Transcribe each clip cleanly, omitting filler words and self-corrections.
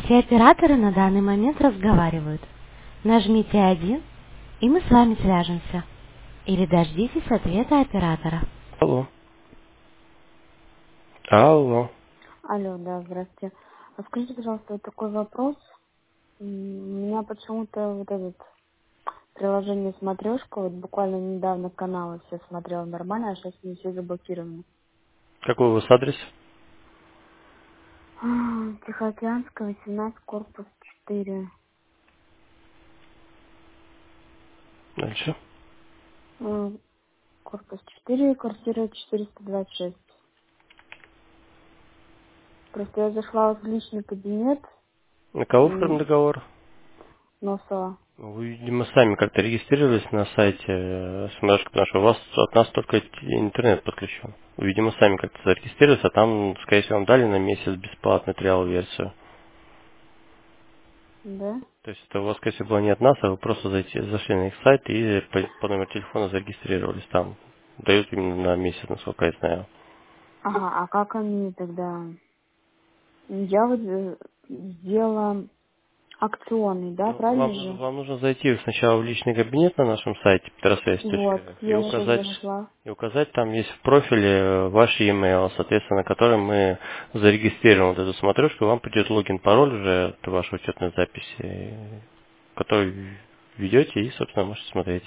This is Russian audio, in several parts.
Все операторы на данный момент разговаривают. Нажмите 1, и мы с вами свяжемся. Или дождитесь ответа оператора. Алло. Алло. Алло, да, здравствуйте. А скажите, пожалуйста, вот такой вопрос. У меня почему-то вот этот приложение смотрешка, вот буквально недавно каналы все смотрела нормально, а сейчас мне все заблокировано. Какой у вас адрес? Тихоокеанская, 18, корпус 4. Дальше. Корпус 4, квартира 426. Просто я зашла в личный кабинет На кого оформлен м, договор? Носова. Вы, видимо, сами как-то регистрировались на сайте Смешка, потому что у вас от нас только интернет подключен. Вы, видимо, сами как-то зарегистрировались, а там, скорее всего, вам дали на месяц бесплатную триал-версию. Да? То есть это у вас, скорее всего, было не от нас, а вы просто зашли на их сайт и по номеру телефона зарегистрировались там. Дают именно на месяц, насколько я знаю. Ага, а как они тогда? Я вот сделала акционный, да, Ну, правильно же? вам нужно зайти сначала в личный кабинет на нашем сайте Вот, petrosвязь.ру я сейчас зашла. и указать там есть в профиле ваш e-mail, соответственно, на который мы зарегистрируем вот эту смотрешку, вам придет логин, пароль уже от вашей учетной записи, который ведете и, собственно, можете смотреть.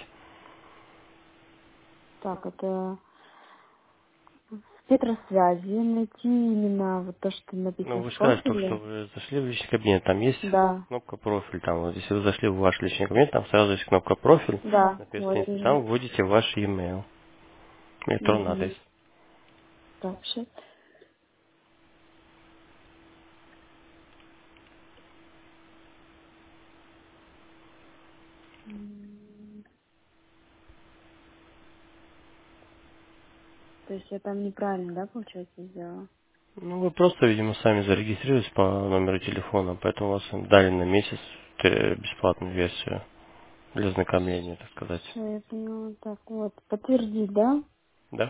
Так, это в Петросвязи найти именно вот то, что Ну, написано вы в же сказали только, что профиле. вы зашли в личный кабинет, там есть Да, кнопка профиль, там вот если вы зашли в ваш личный кабинет, там сразу есть кнопка профиль, да, на первой вот странице, вижу. там вводите ваш e-mail, электронный адрес. Угу. Так, сейчас. То есть я там неправильно, да, получается, сделала? Ну, вы просто, видимо, сами зарегистрировались по номеру телефона, поэтому вас дали на месяц бесплатную версию для ознакомления, так сказать. Все, я поняла. Так, вот, подтвердить, да? Да?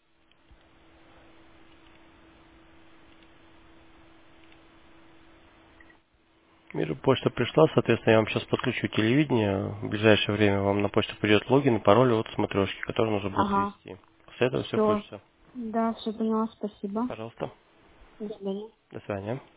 Вижу, почта пришла, соответственно, я вам сейчас подключу телевидение. В ближайшее время вам на почту придет логин и пароль от смотрешки, который нужно будет Ага, ввести. После этого все все. получится. Да, все поняла, спасибо. Пожалуйста. До свидания. До свидания.